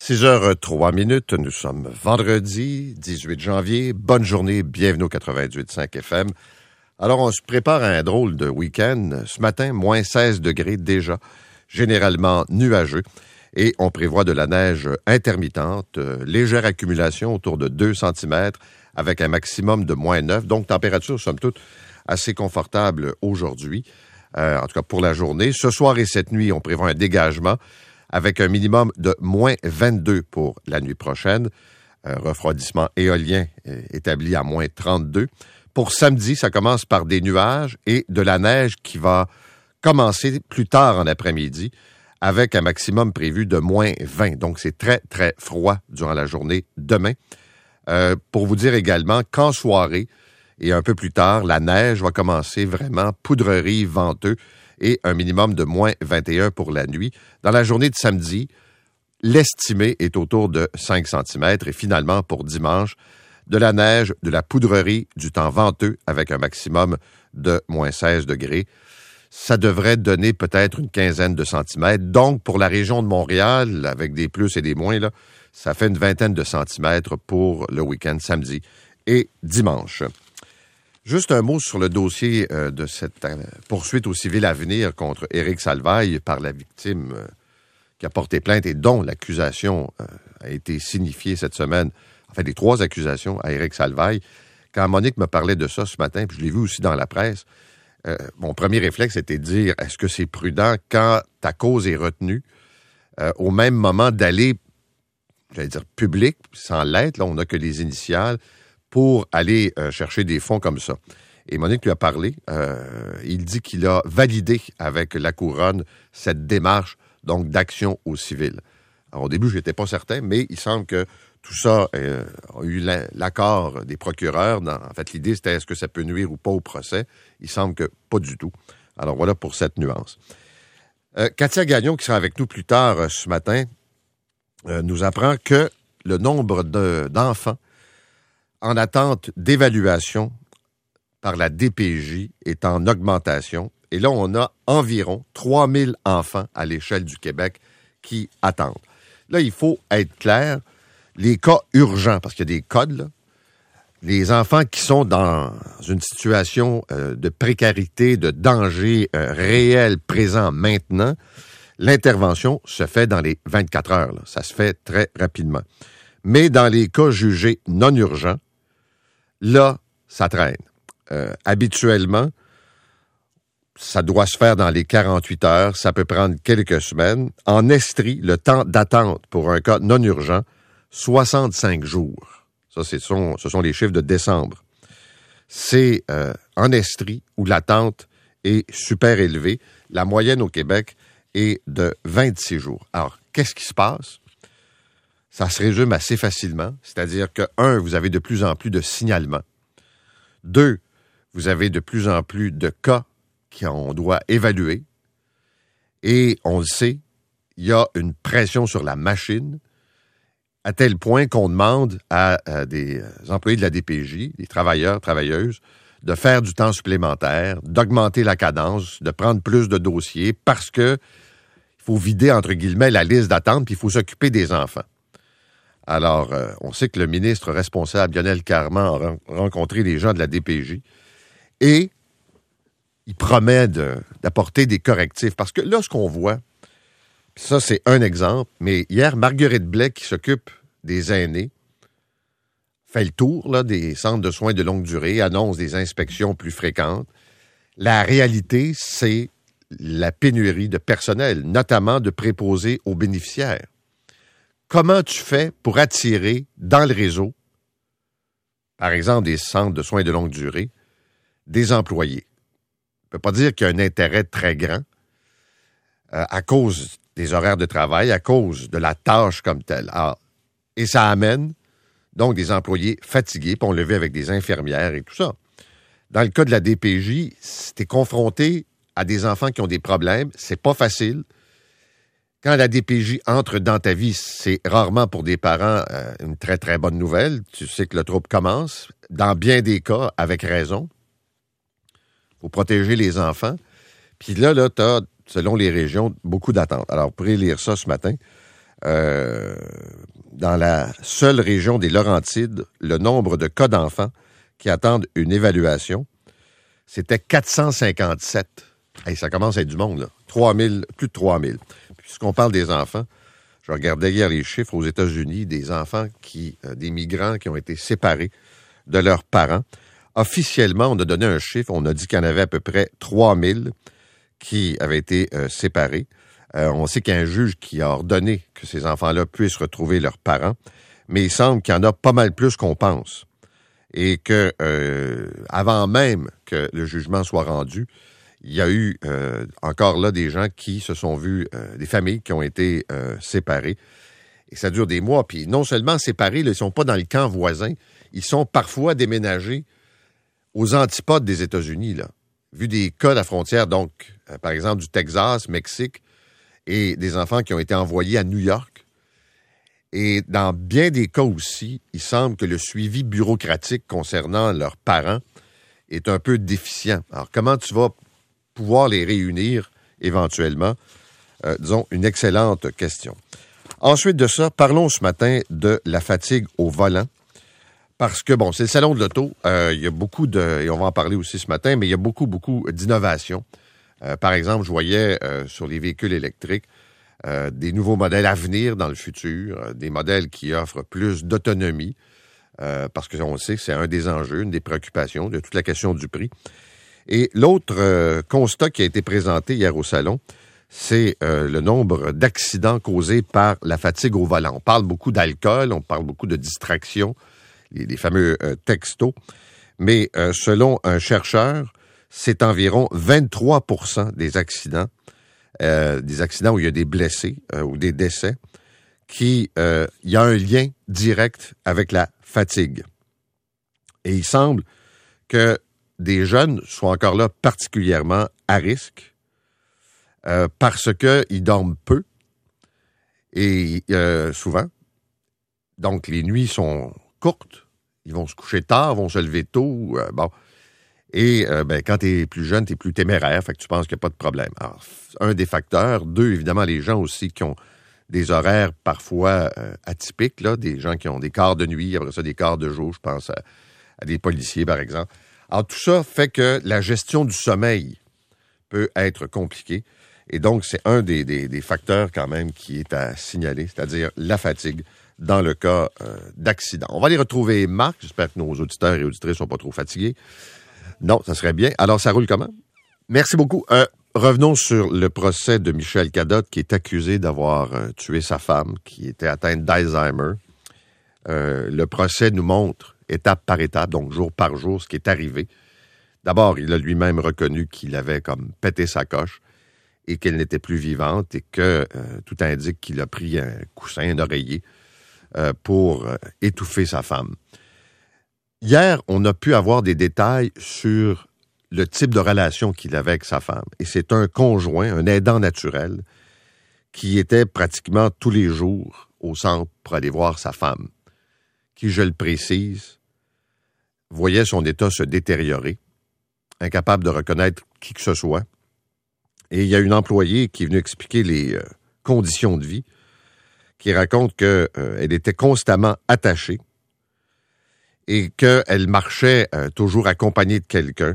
6h03, nous sommes vendredi 18 janvier. Bonne journée, bienvenue au 98.5 FM. Alors, on se prépare à un drôle de week-end. Ce matin, moins 16 degrés déjà, généralement nuageux. Et on prévoit de la neige intermittente, légère accumulation autour de 2 cm avec un maximum de moins 9. Donc, température, somme toute, assez confortable aujourd'hui, en tout cas pour la journée. Ce soir et cette nuit, on prévoit un dégagement avec un minimum de moins 22 pour la nuit prochaine. Un refroidissement éolien établi à moins 32. Pour samedi, ça commence par des nuages et de la neige qui va commencer plus tard en après-midi avec un maximum prévu de moins 20. Donc, c'est très, très froid durant la journée demain. Pour vous dire également qu'en soirée et un peu plus tard, la neige va commencer vraiment poudrerie, venteux et un minimum de moins 21 pour la nuit. Dans la journée de samedi, l'estimé est autour de 5 cm. Et finalement, pour dimanche, de la neige, de la poudrerie, du temps venteux avec un maximum de moins 16 degrés. Ça devrait donner peut-être une quinzaine de centimètres. Donc, pour la région de Montréal, avec des plus et des moins, là, ça fait une vingtaine de centimètres pour le week-end samedi et dimanche. Juste un mot sur le dossier de cette poursuite au civil à venir contre Éric Salvaille par la victime qui a porté plainte et dont l'accusation a été signifiée cette semaine. En fait, les 3 accusations à Éric Salvaille. Quand Monique me parlait de ça ce matin, puis je l'ai vu aussi dans la presse, mon premier réflexe était de dire, est-ce que c'est prudent quand ta cause est retenue, au même moment d'aller, j'allais dire public, sans l'être, là on n'a que les initiales, pour aller chercher des fonds comme ça. Et Monique lui a parlé. Il dit qu'il a validé avec la Couronne cette démarche, donc d'action au civil. Alors, au début, je n'étais pas certain, mais il semble que tout ça a eu l'accord des procureurs. En fait, l'idée, c'était est-ce que ça peut nuire ou pas au procès. Il semble que pas du tout. Alors, voilà pour cette nuance. Katia Gagnon, qui sera avec nous plus tard ce matin, nous apprend que le nombre d'enfants en attente d'évaluation par la DPJ est en augmentation. Et là, on a environ 3000 enfants à l'échelle du Québec qui attendent. Là, il faut être clair, les cas urgents, parce qu'il y a des codes, là, les enfants qui sont dans une situation de précarité, de danger réel, présent maintenant, l'intervention se fait dans les 24 heures. Là. Ça se fait très rapidement. Mais dans les cas jugés non urgents, là, ça traîne. Habituellement, ça doit se faire dans les 48 heures. Ça peut prendre quelques semaines. En Estrie, le temps d'attente pour un cas non urgent, 65 jours. Ça, ce sont les chiffres de décembre. C'est en Estrie où l'attente est super élevée. La moyenne au Québec est de 26 jours. Alors, qu'est-ce qui se passe? Ça se résume assez facilement. C'est-à-dire que, 1, vous avez de plus en plus de signalements. 2, vous avez de plus en plus de cas qu'on doit évaluer. Et on le sait, il y a une pression sur la machine à tel point qu'on demande à des employés de la DPJ, des travailleurs, travailleuses, de faire du temps supplémentaire, d'augmenter la cadence, de prendre plus de dossiers parce que il faut vider, entre guillemets, la liste d'attente puis il faut s'occuper des enfants. Alors, on sait que le ministre responsable, Lionel Carman, a rencontré les gens de la DPJ et il promet d'apporter des correctifs. Parce que là, ce qu'on voit, ça, c'est un exemple, mais hier, Marguerite Blais, qui s'occupe des aînés, fait le tour là, des centres de soins de longue durée, annonce des inspections plus fréquentes. La réalité, c'est la pénurie de personnel, notamment de préposés aux bénéficiaires. Comment tu fais pour attirer dans le réseau, par exemple des centres de soins de longue durée, des employés? On ne peut pas dire qu'il y a un intérêt très grand à cause des horaires de travail, à cause de la tâche comme telle. Alors, et ça amène donc des employés fatigués, puis on le vit avec des infirmières et tout ça. Dans le cas de la DPJ, si tu es confronté à des enfants qui ont des problèmes, c'est pas facile. Quand la DPJ entre dans ta vie, c'est rarement pour des parents une très, très bonne nouvelle. Tu sais que le trouble commence. Dans bien des cas, avec raison. Il faut protéger les enfants. Puis là, tu as, selon les régions, beaucoup d'attentes. Alors, vous pourrez lire ça ce matin. dans la seule région des Laurentides, le nombre de cas d'enfants qui attendent une évaluation, c'était 457. Hey, ça commence à être du monde, là. 3000, plus de 3000. Puisqu'on parle des enfants, je regardais hier les chiffres aux États-Unis des enfants des migrants qui ont été séparés de leurs parents. Officiellement, on a donné un chiffre, on a dit qu'il y en avait à peu près 3000 qui avaient été séparés. On sait qu'il y a un juge qui a ordonné que ces enfants-là puissent retrouver leurs parents, mais il semble qu'il y en a pas mal plus qu'on pense. Et que avant même que le jugement soit rendu, il y a eu encore là des gens qui se sont vus, des familles qui ont été séparées. Et ça dure des mois. Puis non seulement séparés, là, ils ne sont pas dans le camp voisin, ils sont parfois déménagés aux antipodes des États-Unis, là. Vu des cas de la frontière, donc, par exemple, du Texas, Mexique, et des enfants qui ont été envoyés à New York. Et dans bien des cas aussi, il semble que le suivi bureaucratique concernant leurs parents est un peu déficient. Alors, comment tu vas pouvoir les réunir éventuellement? Disons, une excellente question. Ensuite de ça, parlons ce matin de la fatigue au volant. Parce que, bon, c'est le salon de l'auto. Il y a beaucoup et on va en parler aussi ce matin, mais il y a beaucoup d'innovations. Par exemple, je voyais sur les véhicules électriques des nouveaux modèles à venir dans le futur, des modèles qui offrent plus d'autonomie, parce qu'on sait que c'est un des enjeux, une des préoccupations de toute la question du prix. Et l'autre constat qui a été présenté hier au salon, c'est le nombre d'accidents causés par la fatigue au volant. On parle beaucoup d'alcool, on parle beaucoup de distraction, les fameux textos, mais selon un chercheur, c'est environ 23 % des accidents où il y a des blessés ou des décès, il y a un lien direct avec la fatigue. Et il semble que des jeunes soient encore là particulièrement à risque parce qu'ils dorment peu et souvent. Donc, les nuits sont courtes. Ils vont se coucher tard, vont se lever tôt. Bon. Et quand tu es plus jeune, tu es plus téméraire, fait que tu penses qu'il n'y a pas de problème. Alors, un des facteurs. Deux, évidemment, les gens aussi qui ont des horaires parfois atypiques, là, des gens qui ont des quarts de nuit, après ça, des quarts de jour, je pense à des policiers, par exemple. Alors, tout ça fait que la gestion du sommeil peut être compliquée. Et donc, c'est un des facteurs quand même qui est à signaler, c'est-à-dire la fatigue dans le cas d'accident. On va aller retrouver Marc. J'espère que nos auditeurs et auditrices ne sont pas trop fatigués. Non, ça serait bien. Alors, ça roule comment? Merci beaucoup. Revenons sur le procès de Michel Cadotte, qui est accusé d'avoir tué sa femme, qui était atteinte d'Alzheimer. Le procès nous montre, étape par étape, donc jour par jour, ce qui est arrivé. D'abord, il a lui-même reconnu qu'il avait comme pété sa coche et qu'elle n'était plus vivante et que tout indique qu'il a pris un coussin, un oreiller, pour étouffer sa femme. Hier, on a pu avoir des détails sur le type de relation qu'il avait avec sa femme. Et c'est un conjoint, un aidant naturel, qui était pratiquement tous les jours au centre pour aller voir sa femme, qui, je le précise, voyait son état se détériorer, incapable de reconnaître qui que ce soit. Et il y a une employée qui est venue expliquer les conditions de vie, qui raconte qu'elle était constamment attachée, et qu'elle marchait toujours accompagnée de quelqu'un,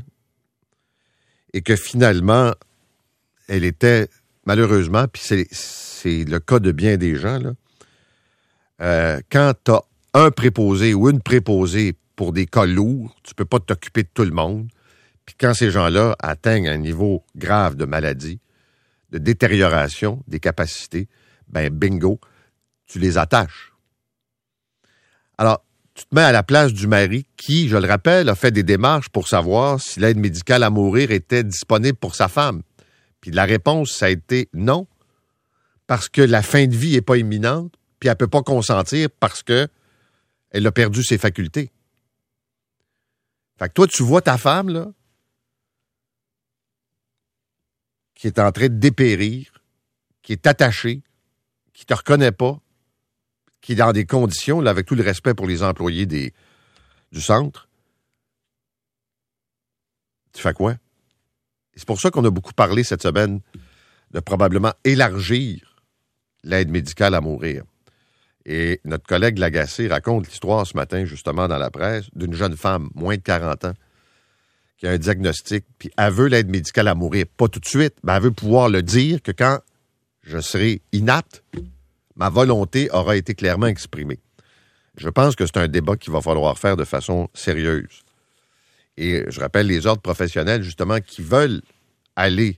et que finalement, elle était, malheureusement, puis c'est le cas de bien des gens, là, quand tu as un préposé ou une préposée pour des cas lourds, tu peux pas t'occuper de tout le monde, puis quand ces gens-là atteignent un niveau grave de maladie, de détérioration des capacités, ben bingo, tu les attaches. Alors, tu te mets à la place du mari qui, je le rappelle, a fait des démarches pour savoir si l'aide médicale à mourir était disponible pour sa femme. Puis la réponse, ça a été non, parce que la fin de vie n'est pas imminente, puis elle ne peut pas consentir parce qu'elle a perdu ses facultés. Fait que toi, tu vois ta femme, là, qui est en train de dépérir, qui est attachée, qui ne te reconnaît pas, qui est dans des conditions, là, avec tout le respect pour les employés du centre, tu fais quoi? Et c'est pour ça qu'on a beaucoup parlé cette semaine de probablement élargir l'aide médicale à mourir. Et notre collègue Lagacé raconte l'histoire ce matin, justement, dans la presse, d'une jeune femme, moins de 40 ans, qui a un diagnostic, puis elle veut l'aide médicale à mourir. Pas tout de suite, mais elle veut pouvoir le dire que quand je serai inapte, ma volonté aura été clairement exprimée. Je pense que c'est un débat qu'il va falloir faire de façon sérieuse. Et je rappelle les ordres professionnels, justement, qui veulent amener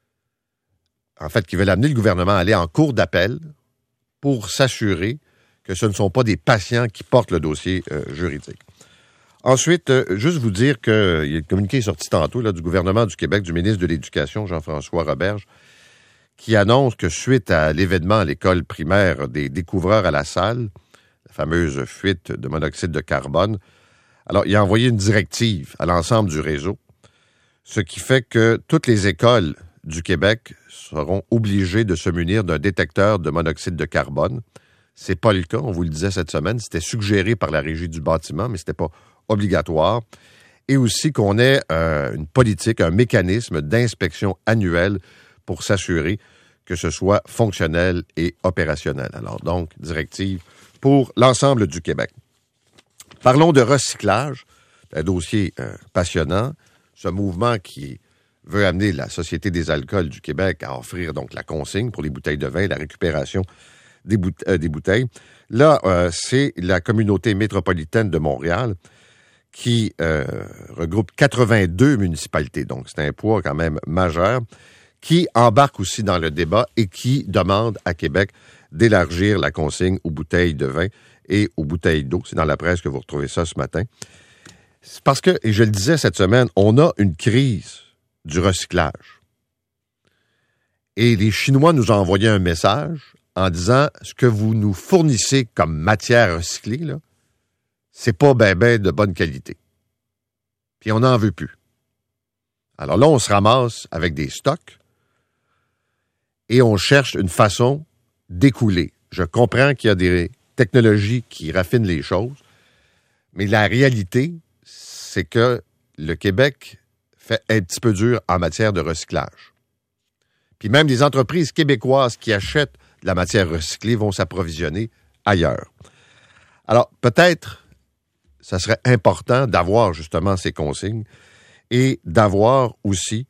le gouvernement à aller en cour d'appel pour s'assurer que ce ne sont pas des patients qui portent le dossier juridique. Ensuite, juste vous dire qu'il y a un communiqué sorti tantôt là, du gouvernement du Québec, du ministre de l'Éducation, Jean-François Roberge, qui annonce que suite à l'événement à l'école primaire des découvreurs à la salle, la fameuse fuite de monoxyde de carbone, alors il a envoyé une directive à l'ensemble du réseau, ce qui fait que toutes les écoles du Québec seront obligées de se munir d'un détecteur de monoxyde de carbone. C'est pas le cas, on vous le disait cette semaine, c'était suggéré par la Régie du bâtiment, mais c'était pas obligatoire. Et aussi qu'on ait une politique, un mécanisme d'inspection annuelle pour s'assurer que ce soit fonctionnel et opérationnel. Alors donc, directive pour l'ensemble du Québec. Parlons de recyclage, un dossier passionnant, ce mouvement qui veut amener la Société des alcools du Québec à offrir donc la consigne pour les bouteilles de vin, la récupération des bouteilles. Là, c'est la communauté métropolitaine de Montréal qui regroupe 82 municipalités, donc c'est un poids quand même majeur, qui embarque aussi dans le débat et qui demande à Québec d'élargir la consigne aux bouteilles de vin et aux bouteilles d'eau. C'est dans la presse que vous retrouvez ça ce matin. C'est parce que, et je le disais cette semaine, on a une crise du recyclage. Et les Chinois nous ont envoyé un message en disant ce que vous nous fournissez comme matière recyclée, là, c'est pas ben de bonne qualité. Puis on n'en veut plus. Alors là, on se ramasse avec des stocks et on cherche une façon d'écouler. Je comprends qu'il y a des technologies qui raffinent les choses, mais la réalité, c'est que le Québec fait un petit peu dur en matière de recyclage. Puis même les entreprises québécoises qui achètent de la matière recyclée vont s'approvisionner ailleurs. Alors, peut-être, ça serait important d'avoir justement ces consignes et d'avoir aussi,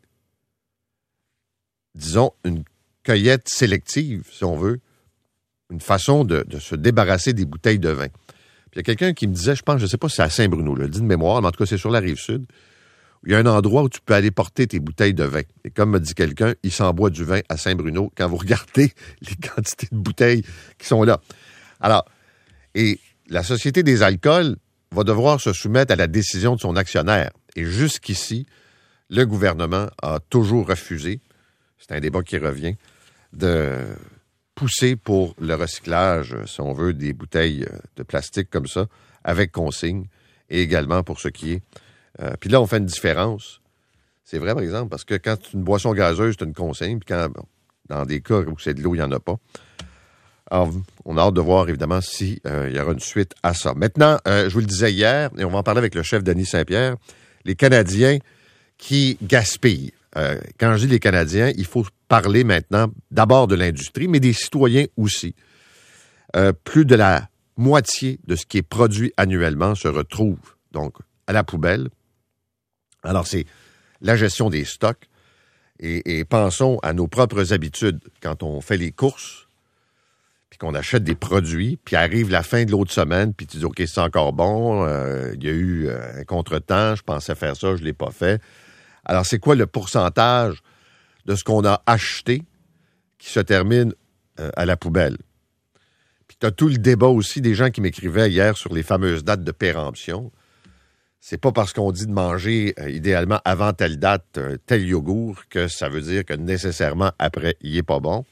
disons, une cueillette sélective, si on veut, une façon de se débarrasser des bouteilles de vin. Puis il y a quelqu'un qui me disait, je pense, je ne sais pas si c'est à Saint-Bruno, je le dis de mémoire, mais en tout cas, c'est sur la Rive-Sud, où il y a un endroit où tu peux aller porter tes bouteilles de vin. Et comme me dit quelqu'un, il s'en boit du vin à Saint-Bruno quand vous regardez les quantités de bouteilles qui sont là. Alors, et la Société des alcools va devoir se soumettre à la décision de son actionnaire. Et jusqu'ici, le gouvernement a toujours refusé, c'est un débat qui revient, de pousser pour le recyclage, si on veut, des bouteilles de plastique comme ça, avec consigne, et également pour ce qui est. Puis là, on fait une différence. C'est vrai, par exemple, parce que quand c'est une boisson gazeuse, c'est une consigne, puis quand, dans des cas où c'est de l'eau, il n'y en a pas. Alors, on a hâte de voir, évidemment, s'il y aura une suite à ça. Maintenant, je vous le disais hier, et on va en parler avec le chef Denis Saint-Pierre, les Canadiens qui gaspillent. Quand je dis les Canadiens, il faut parler maintenant d'abord de l'industrie, mais des citoyens aussi. Plus de la moitié de ce qui est produit annuellement se retrouve donc à la poubelle. Alors, c'est la gestion des stocks. Et pensons à nos propres habitudes quand on fait les courses, puis qu'on achète des produits, puis arrive la fin de l'autre semaine, puis tu dis, OK, c'est encore bon, il y a eu un contretemps, je pensais faire ça, je ne l'ai pas fait. Alors, c'est quoi le pourcentage de ce qu'on a acheté qui se termine à la poubelle? Puis tu as tout le débat aussi des gens qui m'écrivaient hier sur les fameuses dates de péremption. C'est pas parce qu'on dit de manger idéalement avant telle date tel yogourt que ça veut dire que nécessairement après, il n'est pas bon.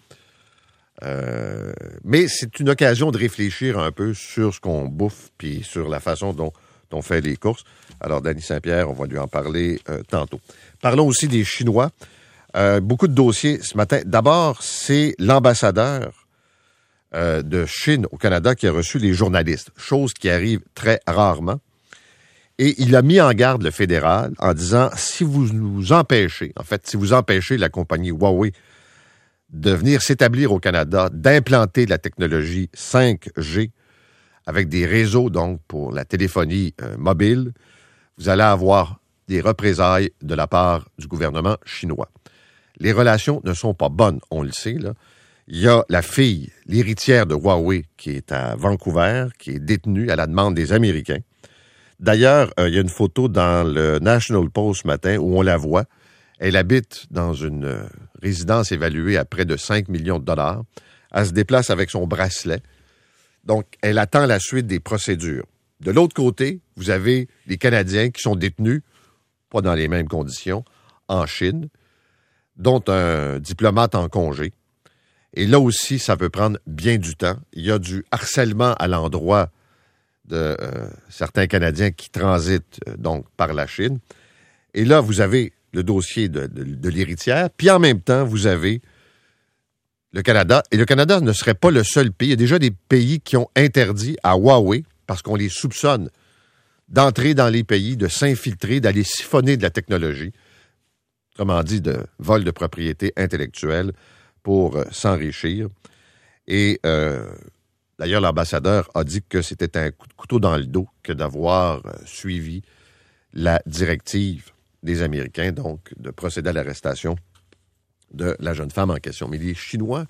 Mais c'est une occasion de réfléchir un peu sur ce qu'on bouffe puis sur la façon dont on fait les courses. Alors, Denis Saint-Pierre, on va lui en parler tantôt. Parlons aussi des Chinois. Beaucoup de dossiers ce matin. D'abord, c'est l'ambassadeur de Chine au Canada qui a reçu les journalistes, chose qui arrive très rarement. Et il a mis en garde le fédéral en disant, si vous nous empêchez, en fait, si vous empêchez la compagnie Huawei de venir s'établir au Canada, d'implanter de la technologie 5G avec des réseaux, donc, pour la téléphonie mobile, vous allez avoir des représailles de la part du gouvernement chinois. Les relations ne sont pas bonnes, on le sait, là. Il y a la fille, l'héritière de Huawei, qui est à Vancouver, qui est détenue à la demande des Américains. D'ailleurs, il y a une photo dans le National Post ce matin où on la voit. Elle habite dans une résidence évaluée à près de 5 millions de dollars. Elle se déplace avec son bracelet. Donc, elle attend la suite des procédures. De l'autre côté, vous avez les Canadiens qui sont détenus, pas dans les mêmes conditions, en Chine, dont un diplomate en congé. Et là aussi, ça peut prendre bien du temps. Il y a du harcèlement à l'endroit de certains Canadiens qui transitent donc par la Chine. Et là, vous avez le dossier de l'héritière, puis en même temps, vous avez le Canada. Et le Canada ne serait pas le seul pays. Il y a déjà des pays qui ont interdit à Huawei, parce qu'on les soupçonne d'entrer dans les pays, de s'infiltrer, d'aller siphonner de la technologie, autrement dit, de vol de propriété intellectuelle pour s'enrichir. Et d'ailleurs, l'ambassadeur a dit que c'était un coup de couteau dans le dos que d'avoir suivi la directive des Américains, donc de procéder à l'arrestation de la jeune femme en question. Mais les Chinois,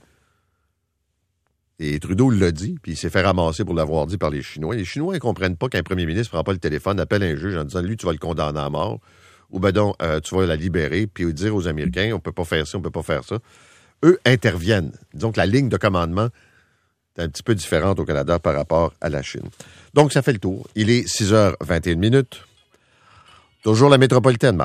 et Trudeau l'a dit, puis il s'est fait ramasser pour l'avoir dit par les Chinois. Les Chinois, ils ne comprennent pas qu'un premier ministre ne prend pas le téléphone, appelle un juge en disant, lui, tu vas le condamner à mort, ou ben donc, tu vas la libérer, puis dire aux Américains, on ne peut pas faire ça, on ne peut pas faire ça. Eux interviennent. Disons que la ligne de commandement est un petit peu différente au Canada par rapport à la Chine. Donc, ça fait le tour. Il est 6h21. Toujours la métropolitaine,